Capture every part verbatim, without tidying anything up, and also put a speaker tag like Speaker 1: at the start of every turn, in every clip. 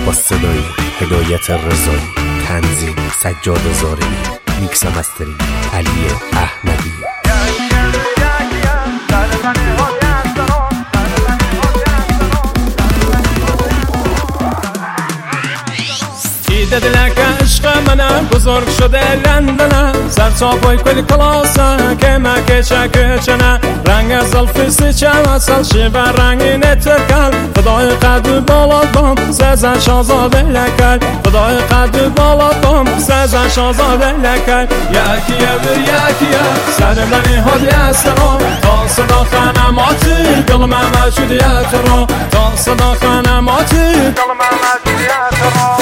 Speaker 1: با صدای هدایت رضایی، تنظیم سجاد زارعی، میکس و مسترینگ علی احمدی.
Speaker 2: دیده دلک عشق منم بزرگ شده لندنم، سر چاپای کلی کلاسه که مکه چکه چنه، رنگ زلفی سیچه وصل شیبه رنگی نترکل، فدای قد بالات بام سزن شازاده لکل، فدای قد بالات بام سزن شازاده لکل. یکیه بر یکیه سر منی هادی استرا، تا صدا خانماتی دل من مجودیت را، تا صدا خانماتی دل من مجودیت را.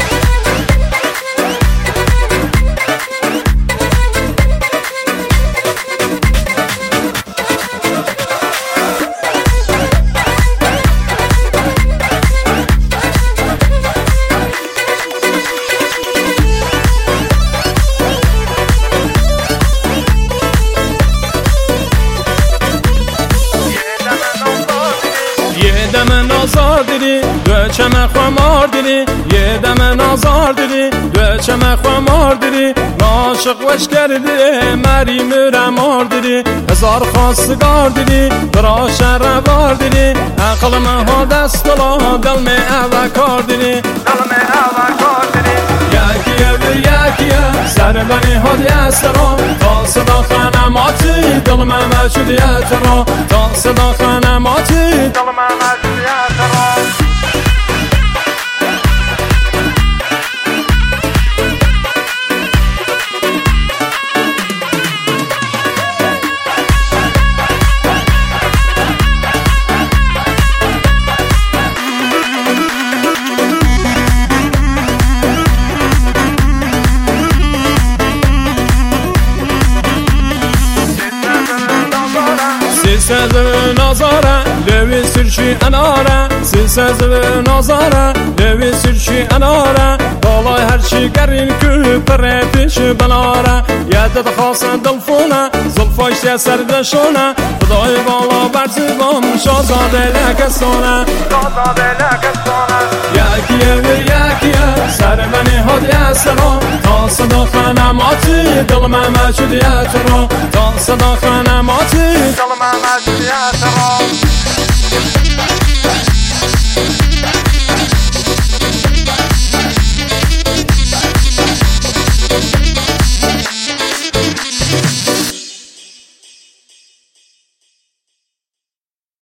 Speaker 2: یه دم نازار دیدی دو چمه خمار دیدی، یه دم نازار دیدی دو چمه خمار دیدی، عاشق وش کردی مری مرمار دیدی، هزار خواستگار دیدی برا شهر بار دیدی، عقل من ها دست دلا دل می اوه کار دیدی، دل می اوه کار دیدی. یکیه بر یکیه سر بنی هادی استرا، تا صدا خانماتی دل من مجودیت را، تا صدا خانماتی دل من مجودیت را. سیسز و نازاره لوی سرچی اناره، سیسز و نازاره لوی سرچی اناره، بالای هرچی گرین که پر پیش بناره، یاد خاص دلفونه زلفاش یا سردشونه، خدای بالا بر زبان شازاده لکستونه، شازاده لکستونه. یکیه و یکیه سر منی هادی استرا، تا صدا خانماتی دل من مجودیت را، تا صدا خانماتی دل من مجودیت را.